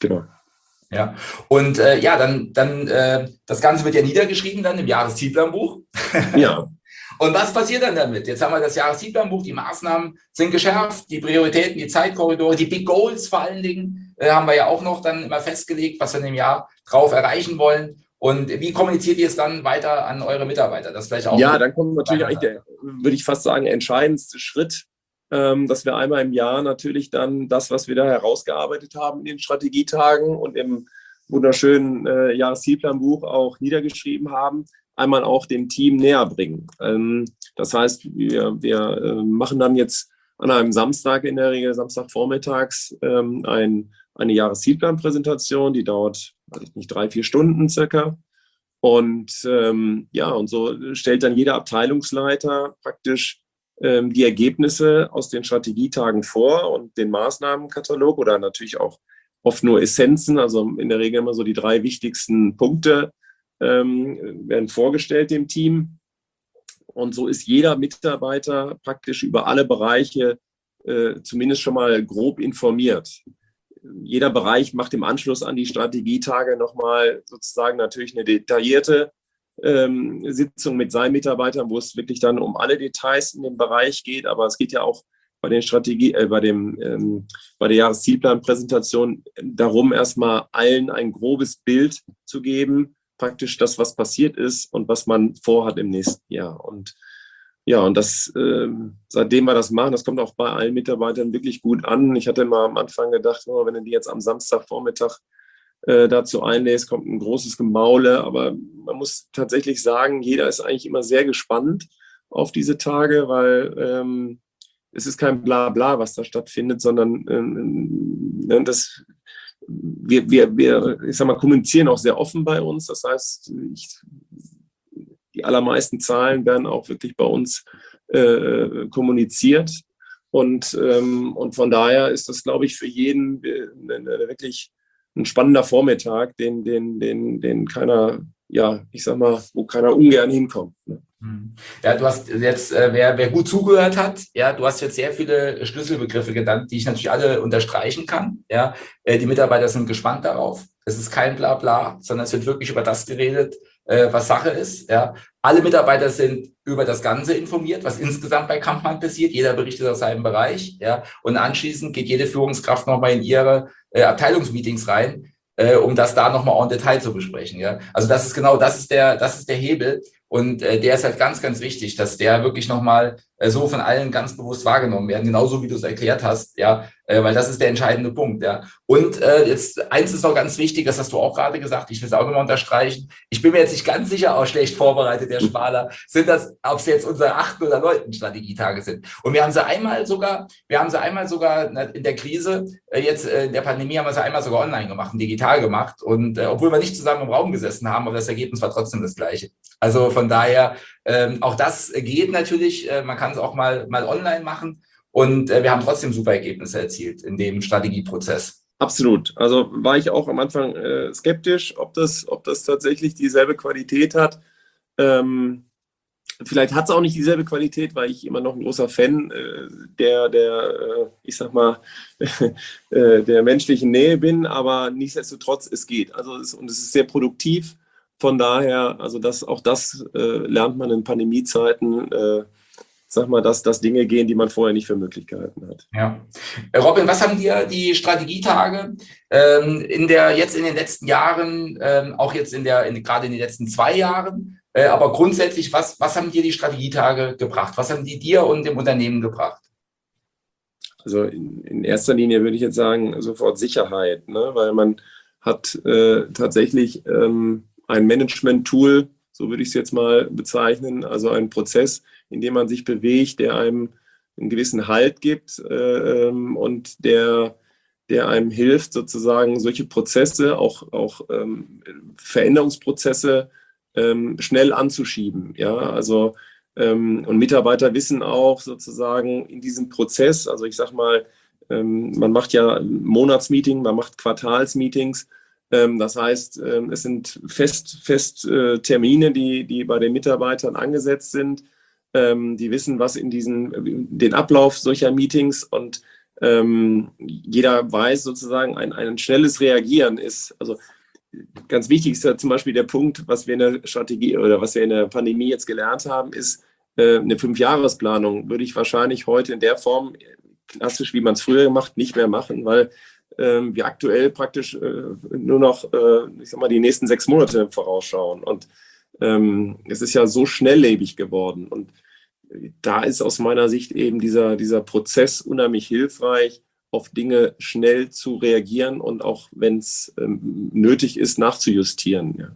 Ja, und dann das Ganze wird ja niedergeschrieben dann im Jahreszielplanbuch. Ja. Und was passiert dann damit? Jetzt haben wir das Jahreszielplanbuch, die Maßnahmen sind geschärft, die Prioritäten, die Zeitkorridore, die Big Goals vor allen Dingen haben wir ja auch noch dann immer festgelegt, was wir in dem Jahr drauf erreichen wollen. Und wie kommuniziert ihr es dann weiter an eure Mitarbeiter? Das vielleicht auch. Ja, dann kommt natürlich eigentlich der, würde ich fast sagen, entscheidendste Schritt, dass wir einmal im Jahr natürlich dann das, was wir da herausgearbeitet haben in den Strategietagen und im wunderschönen Jahreszielplanbuch auch niedergeschrieben haben, einmal auch dem Team näher bringen. Das heißt, wir machen dann jetzt an einem Samstag, in der Regel Samstagvormittags, eine Jahreszielplanpräsentation, die dauert, weiß ich nicht, 3-4 Stunden circa. Und und so stellt dann jeder Abteilungsleiter praktisch die Ergebnisse aus den Strategietagen vor und den Maßnahmenkatalog oder natürlich auch oft nur Essenzen, also in der Regel immer so die 3 wichtigsten Punkte werden vorgestellt dem Team. Und so ist jeder Mitarbeiter praktisch über alle Bereiche zumindest schon mal grob informiert. Jeder Bereich macht im Anschluss an die Strategietage nochmal sozusagen natürlich eine detaillierte Sitzung mit seinen Mitarbeitern, wo es wirklich dann um alle Details in dem Bereich geht. Aber es geht ja auch bei den bei der Jahreszielplanpräsentation darum, erstmal allen ein grobes Bild zu geben, praktisch das, was passiert ist und was man vorhat im nächsten Jahr. Und ja, und das, seitdem wir das machen, das kommt auch bei allen Mitarbeitern wirklich gut an. Ich hatte mal am Anfang gedacht, wenn du die jetzt am Samstagvormittag dazu einlässt, kommt ein großes Gemaule. Aber man muss tatsächlich sagen, jeder ist eigentlich immer sehr gespannt auf diese Tage, weil es ist kein Blabla, was da stattfindet, sondern wir kommunizieren auch sehr offen bei uns. Das heißt, die allermeisten Zahlen werden auch wirklich bei uns kommuniziert. Und von daher ist das, glaube ich, für jeden wirklich ein spannender Vormittag, den keiner, wo keiner ungern hinkommt. Ne? Ja, du hast jetzt, wer gut zugehört hat, ja, du hast jetzt sehr viele Schlüsselbegriffe genannt, die ich natürlich alle unterstreichen kann. Ja, die Mitarbeiter sind gespannt darauf. Es ist kein Blabla, sondern es wird wirklich über das geredet, was Sache ist. Ja, alle Mitarbeiter sind über das Ganze informiert, was insgesamt bei Kampmann passiert. Jeder berichtet aus seinem Bereich. Ja, und anschließend geht jede Führungskraft nochmal in ihre Abteilungsmeetings rein, um das da nochmal en Detail zu besprechen. Ja, also das ist der Hebel. Und der ist halt ganz, ganz wichtig, dass der wirklich nochmal so von allen ganz bewusst wahrgenommen werden, genauso wie du es erklärt hast, ja, weil das ist der entscheidende Punkt, ja. Und jetzt eins ist noch ganz wichtig, das hast du auch gerade gesagt, ich will es auch nochmal unterstreichen. Ich bin mir jetzt nicht ganz sicher, auch schlecht vorbereitet, Herr Schmaler, ob es jetzt unsere 8. oder 9. Strategietage sind. Und wir haben sie einmal sogar in der Krise, jetzt in der Pandemie haben wir sie einmal sogar online gemacht, digital gemacht. Und obwohl wir nicht zusammen im Raum gesessen haben, aber das Ergebnis war trotzdem das gleiche. Also von daher, auch das geht natürlich, man kann es auch mal online machen und wir haben trotzdem super Ergebnisse erzielt in dem Strategieprozess. Absolut. Also war ich auch am Anfang skeptisch, ob das tatsächlich dieselbe Qualität hat. Vielleicht hat es auch nicht dieselbe Qualität, weil ich immer noch ein großer Fan ich sag mal, der menschlichen Nähe bin, aber nichtsdestotrotz, es geht. Also es ist sehr produktiv. Von daher, also auch das lernt man in Pandemiezeiten, sag mal, dass Dinge gehen, die man vorher nicht für möglich gehalten hat. Ja. Robin, was haben dir die Strategietage jetzt in den letzten Jahren, auch jetzt gerade in den letzten 2 Jahren, aber grundsätzlich, was haben dir die Strategietage gebracht? Was haben die dir und dem Unternehmen gebracht? Also in erster Linie würde ich jetzt sagen, sofort Sicherheit, ne? Weil man hat tatsächlich ein Management-Tool, so würde ich es jetzt mal bezeichnen, also ein Prozess, in dem man sich bewegt, der einem einen gewissen Halt gibt und der einem hilft, sozusagen solche Prozesse, auch Veränderungsprozesse schnell anzuschieben. Ja, also und Mitarbeiter wissen auch sozusagen in diesem Prozess, also ich sag mal, man macht ja Monatsmeeting, man macht Quartalsmeetings. Das heißt, es sind fest Termine, die bei den Mitarbeitern angesetzt sind. Die wissen, was in den Ablauf solcher Meetings und jeder weiß sozusagen, ein schnelles Reagieren ist, also ganz wichtig ist ja zum Beispiel der Punkt, was wir in der Strategie oder was wir in der Pandemie jetzt gelernt haben, ist eine 5-Jahresplanung würde ich wahrscheinlich heute in der Form, klassisch wie man es früher gemacht, nicht mehr machen, weil wir aktuell praktisch nur noch, ich sag mal, die nächsten 6 Monate vorausschauen. Und es ist ja so schnelllebig geworden. Und da ist aus meiner Sicht eben dieser Prozess unheimlich hilfreich, auf Dinge schnell zu reagieren und auch, wenn es nötig ist, nachzujustieren. Ja.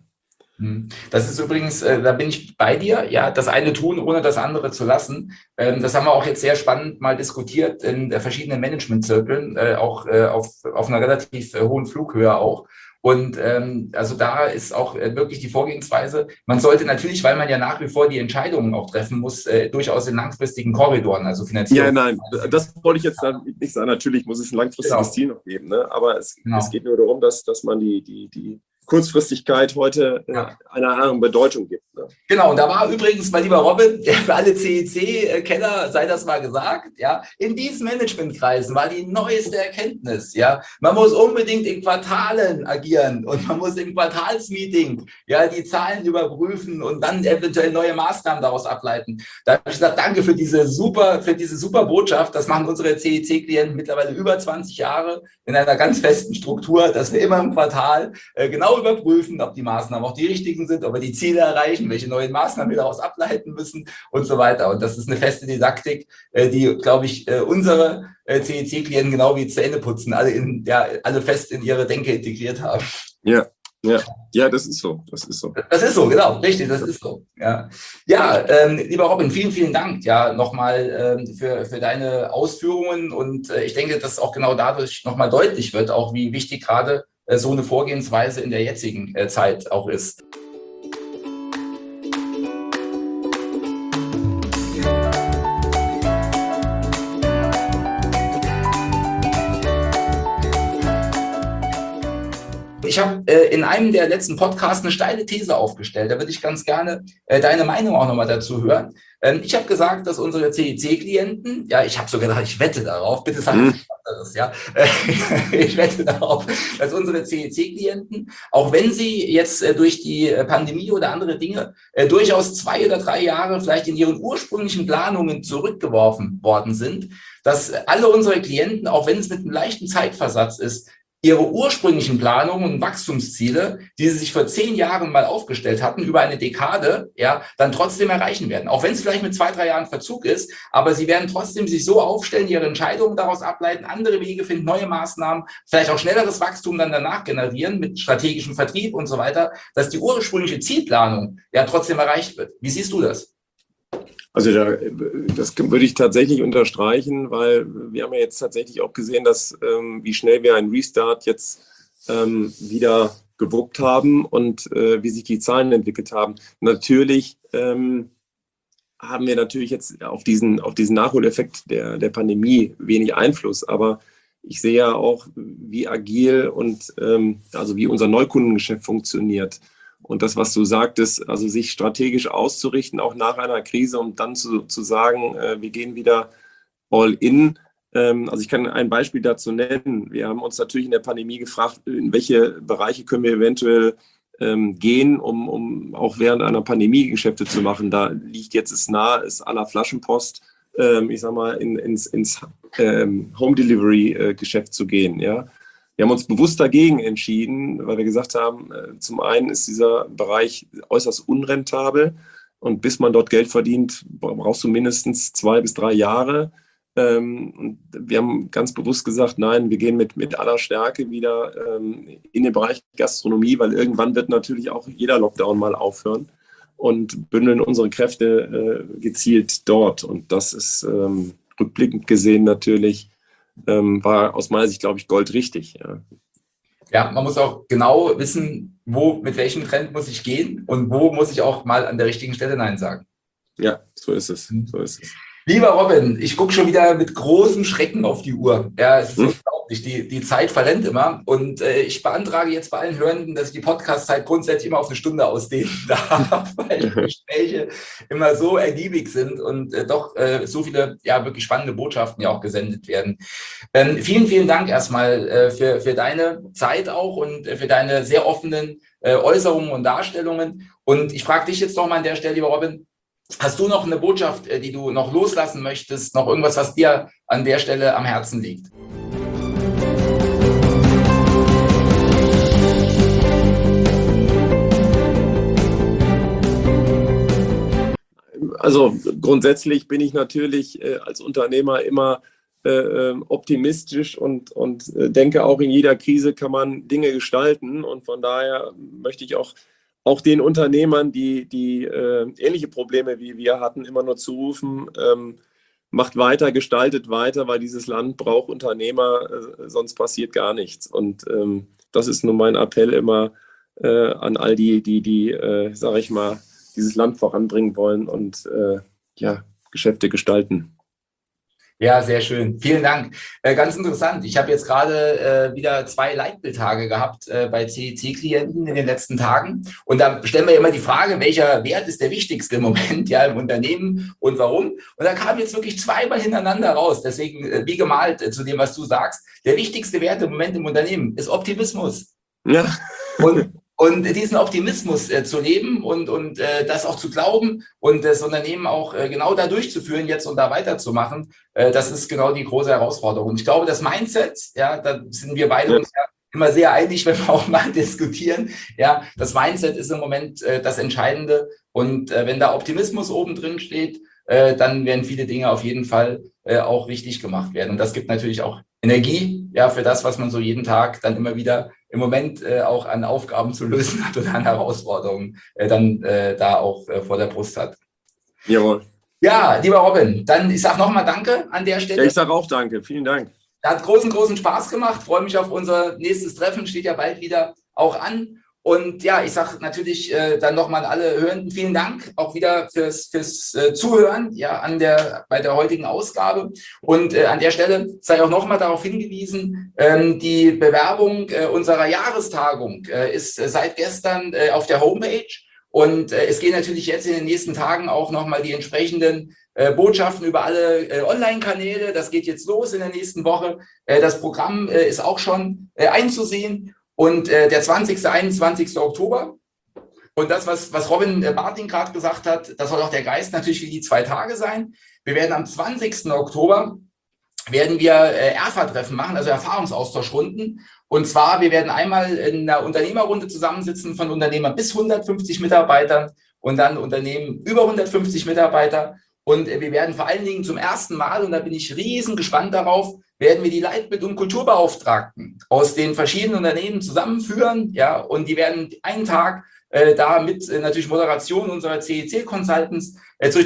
Das ist übrigens, da bin ich bei dir, ja, das eine tun, ohne das andere zu lassen. Das haben wir auch jetzt sehr spannend mal diskutiert in verschiedenen Managementzirkeln, auch auf einer relativ hohen Flughöhe auch. Und also da ist auch wirklich die Vorgehensweise, man sollte natürlich, weil man ja nach wie vor die Entscheidungen auch treffen muss, durchaus in langfristigen Korridoren, also finanziell. Ja, nein, das wollte ich jetzt nicht sagen. Natürlich muss es ein langfristiges Ziel noch geben, ne? Aber es geht nur darum, dass man die Kurzfristigkeit heute einer anderen Bedeutung gibt. Ne? Genau, und da war übrigens, mein lieber Robin, für alle CEC-Kenner sei das mal gesagt, ja, in diesen Managementkreisen war die neueste Erkenntnis, ja, man muss unbedingt in Quartalen agieren und man muss im Quartalsmeeting, ja, die Zahlen überprüfen und dann eventuell neue Maßnahmen daraus ableiten. Da habe ich gesagt, danke für diese super Botschaft, das machen unsere CEC-Klienten mittlerweile über 20 Jahre in einer ganz festen Struktur, dass wir immer im Quartal genau überprüfen, ob die Maßnahmen auch die richtigen sind, ob wir die Ziele erreichen, welche neuen Maßnahmen wir daraus ableiten müssen und so weiter. Und das ist eine feste Didaktik, die, glaube ich, unsere CEC-Klienten genau wie Zähneputzen alle fest in ihre Denke integriert haben. Ja, das ist so. Das ist so, genau, richtig, das ist so. Ja, lieber Robin, vielen, vielen Dank ja nochmal für deine Ausführungen und ich denke, dass auch genau dadurch nochmal deutlich wird, auch wie wichtig gerade so eine Vorgehensweise in der jetzigen Zeit auch ist. Ich habe in einem der letzten Podcasts eine steile These aufgestellt. Da würde ich ganz gerne deine Meinung auch nochmal dazu hören. Ich habe gesagt, dass unsere CEC-Klienten, ja, ich habe sogar gesagt, ich wette darauf, bitte sag nicht anderes, ja. Ich wette darauf, dass unsere CEC-Klienten, auch wenn sie jetzt durch die Pandemie oder andere Dinge durchaus 2 oder 3 Jahre vielleicht in ihren ursprünglichen Planungen zurückgeworfen worden sind, dass alle unsere Klienten, auch wenn es mit einem leichten Zeitversatz ist, ihre ursprünglichen Planungen und Wachstumsziele, die sie sich vor 10 Jahren mal aufgestellt hatten, über eine Dekade, ja, dann trotzdem erreichen werden. Auch wenn es vielleicht mit 2, 3 Jahren Verzug ist, aber sie werden trotzdem sich so aufstellen, ihre Entscheidungen daraus ableiten, andere Wege finden, neue Maßnahmen, vielleicht auch schnelleres Wachstum dann danach generieren mit strategischem Vertrieb und so weiter, dass die ursprüngliche Zielplanung ja trotzdem erreicht wird. Wie siehst du das? Also das würde ich tatsächlich unterstreichen, weil wir haben ja jetzt tatsächlich auch gesehen, dass wie schnell wir einen Restart jetzt wieder gewuppt haben und wie sich die Zahlen entwickelt haben. Natürlich haben wir natürlich jetzt auf diesen Nachholeffekt der Pandemie wenig Einfluss, aber ich sehe ja auch, wie agil und also wie unser Neukundengeschäft funktioniert. Und das, was du sagtest, also sich strategisch auszurichten, auch nach einer Krise, um dann zu sagen, wir gehen wieder all in. Also ich kann ein Beispiel dazu nennen. Wir haben uns natürlich in der Pandemie gefragt, in welche Bereiche können wir eventuell gehen, um auch während einer Pandemie Geschäfte zu machen. Da liegt jetzt es nahe, ist à la Flaschenpost, ich sag mal, ins Home Delivery Geschäft zu gehen, ja. Wir haben uns bewusst dagegen entschieden, weil wir gesagt haben, zum einen ist dieser Bereich äußerst unrentabel und bis man dort Geld verdient, brauchst du mindestens 2 bis 3 Jahre. Und wir haben ganz bewusst gesagt, nein, wir gehen mit aller Stärke wieder in den Bereich Gastronomie, weil irgendwann wird natürlich auch jeder Lockdown mal aufhören und bündeln unsere Kräfte gezielt dort. Und das ist rückblickend gesehen natürlich war aus meiner Sicht, glaube ich, goldrichtig. Ja. Ja, man muss auch genau wissen, mit welchem Trend muss ich gehen und wo muss ich auch mal an der richtigen Stelle Nein sagen. Ja, so ist es. So ist es. Lieber Robin, ich gucke schon wieder mit großem Schrecken auf die Uhr. Ja, es ist unglaublich. Die Zeit verrennt immer. Und ich beantrage jetzt bei allen Hörenden, dass ich die Podcast-Zeit grundsätzlich immer auf 1 Stunde ausdehnen darf, weil die Gespräche immer so ergiebig sind und doch so viele ja wirklich spannende Botschaften ja auch gesendet werden. Vielen, vielen Dank erstmal für deine Zeit auch und für deine sehr offenen Äußerungen und Darstellungen. Und ich frage dich jetzt noch mal an der Stelle, lieber Robin, hast du noch eine Botschaft, die du noch loslassen möchtest, noch irgendwas, was dir an der Stelle am Herzen liegt? Also grundsätzlich bin ich natürlich als Unternehmer immer optimistisch und denke, auch in jeder Krise kann man Dinge gestalten. Und von daher möchte ich auch den Unternehmern, die ähnliche Probleme wie wir hatten, immer nur zurufen, macht weiter, gestaltet weiter, weil dieses Land braucht Unternehmer, sonst passiert gar nichts. Und das ist nun mein Appell immer an all die sage ich mal, dieses Land voranbringen wollen und Geschäfte gestalten. Ja, sehr schön. Vielen Dank. Ganz interessant. Ich habe jetzt gerade wieder 2 Leitbildtage gehabt bei CEC-Klienten in den letzten Tagen. Und da stellen wir immer die Frage, welcher Wert ist der wichtigste im Moment ja im Unternehmen und warum? Und da kamen jetzt wirklich 2-mal hintereinander raus. Deswegen, wie gemalt zu dem, was du sagst, der wichtigste Wert im Moment im Unternehmen ist Optimismus. Ja. Und diesen Optimismus zu leben und das auch zu glauben und das Unternehmen auch genau da durchzuführen jetzt und da weiterzumachen, das ist genau die große Herausforderung. Und ich glaube, das Mindset, ja, da sind wir beide uns ja immer sehr einig, wenn wir auch mal diskutieren. Ja, das Mindset ist im Moment das Entscheidende. Und wenn da Optimismus oben drin steht, dann werden viele Dinge auf jeden Fall auch richtig gemacht werden. Und das gibt natürlich auch Energie, ja, für das, was man so jeden Tag dann immer wieder im Moment auch an Aufgaben zu lösen hat oder an Herausforderungen dann da auch vor der Brust hat. Jawohl. Ja, lieber Robin, dann ich sage nochmal Danke an der Stelle. Ja, ich sage auch Danke. Vielen Dank. Hat großen Spaß gemacht. Freue mich auf unser nächstes Treffen. Steht ja bald wieder auch an. Und ja, ich sage natürlich dann nochmal an alle Hörenden vielen Dank auch wieder fürs Zuhören ja, bei der heutigen Ausgabe. Und an der Stelle sei auch nochmal darauf hingewiesen, die Bewerbung unserer Jahrestagung ist seit gestern auf der Homepage. Und es gehen natürlich jetzt in den nächsten Tagen auch nochmal die entsprechenden Botschaften über alle Online-Kanäle. Das geht jetzt los in der nächsten Woche. Das Programm ist auch schon einzusehen. Und der 20., 21. Oktober. Und das, was Robin Barting gerade gesagt hat, das soll auch der Geist natürlich für die 2 Tage sein. Wir werden am 20. Oktober werden wir ERFA-Treffen machen, also Erfahrungsaustauschrunden. Und zwar, wir werden einmal in einer Unternehmerrunde zusammensitzen von Unternehmern bis 150 Mitarbeitern und dann Unternehmen über 150 Mitarbeiter. Und wir werden vor allen Dingen zum ersten Mal, und da bin ich riesen gespannt darauf, werden wir die Leitbild- und Kulturbeauftragten aus den verschiedenen Unternehmen zusammenführen. Ja, und die werden einen Tag da mit natürlich Moderation unserer CEC-Consultants sich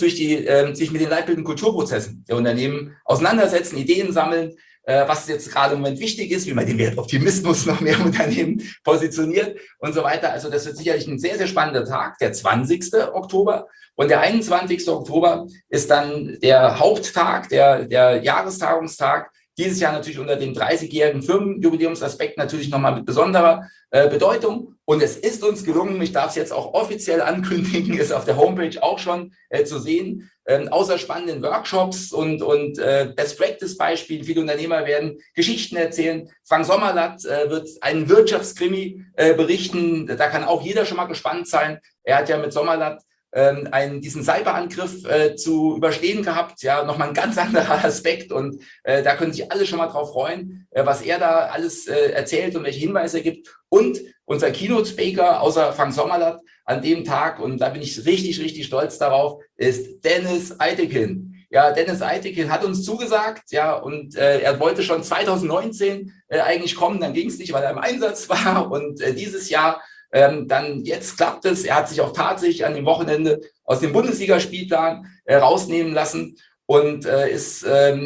mit den Leitbild- und Kulturprozessen der Unternehmen auseinandersetzen, Ideen sammeln, was jetzt gerade im Moment wichtig ist, wie man den Wertoptimismus noch mehr im Unternehmen positioniert und so weiter. Also das wird sicherlich ein sehr, sehr spannender Tag, der 20. Oktober. Und der 21. Oktober ist dann der Haupttag, der Jahrestagungstag. Dieses Jahr natürlich unter dem 30-jährigen Firmenjubiläumsaspekt natürlich nochmal mit besonderer Bedeutung. Und es ist uns gelungen, ich darf es jetzt auch offiziell ankündigen, ist auf der Homepage auch schon zu sehen, außer spannenden Workshops und Best-Practice-Beispielen. Viele Unternehmer werden Geschichten erzählen. Frank Sommerlath wird einen Wirtschaftskrimi berichten. Da kann auch jeder schon mal gespannt sein. Er hat ja mit Sommerlath diesen Cyberangriff zu überstehen gehabt, ja, nochmal ein ganz anderer Aspekt und da können sich alle schon mal drauf freuen, was er da alles erzählt und welche Hinweise er gibt. Und unser Keynote-Speaker außer Frank Sommerlath an dem Tag, und da bin ich richtig, richtig stolz darauf, ist Dennis Eitekin. Ja, Dennis Eitekin hat uns zugesagt, ja, und er wollte schon 2019 eigentlich kommen, dann ging es nicht, weil er im Einsatz war und dieses Jahr dann jetzt klappt es. Er hat sich auch tatsächlich an dem Wochenende aus dem Bundesligaspielplan rausnehmen lassen und ist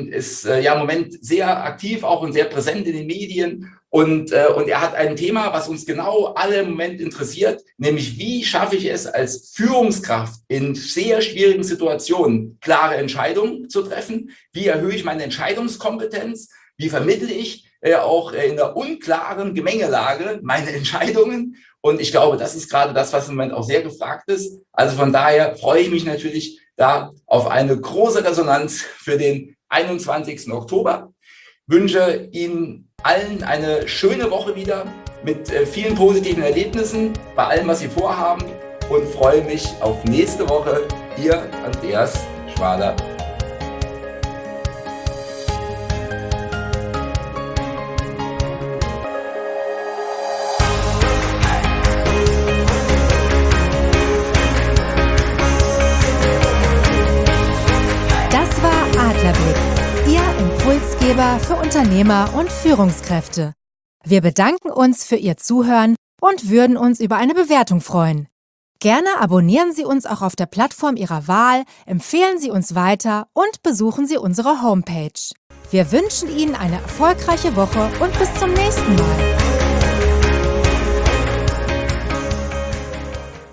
ja im Moment sehr aktiv auch und sehr präsent in den Medien. Und er hat ein Thema, was uns genau alle im Moment interessiert, nämlich wie schaffe ich es als Führungskraft in sehr schwierigen Situationen, klare Entscheidungen zu treffen? Wie erhöhe ich meine Entscheidungskompetenz? Wie vermittle ich auch in der unklaren Gemengelage meine Entscheidungen? Und ich glaube, das ist gerade das, was im Moment auch sehr gefragt ist. Also von daher freue ich mich natürlich da auf eine große Resonanz für den 21. Oktober. Wünsche Ihnen allen eine schöne Woche wieder mit vielen positiven Erlebnissen bei allem, was Sie vorhaben, und freue mich auf nächste Woche. Ihr Andreas Schmaler. Adlerblick, Ihr Impulsgeber für Unternehmer und Führungskräfte. Wir bedanken uns für Ihr Zuhören und würden uns über eine Bewertung freuen. Gerne abonnieren Sie uns auch auf der Plattform Ihrer Wahl, empfehlen Sie uns weiter und besuchen Sie unsere Homepage. Wir wünschen Ihnen eine erfolgreiche Woche und bis zum nächsten Mal.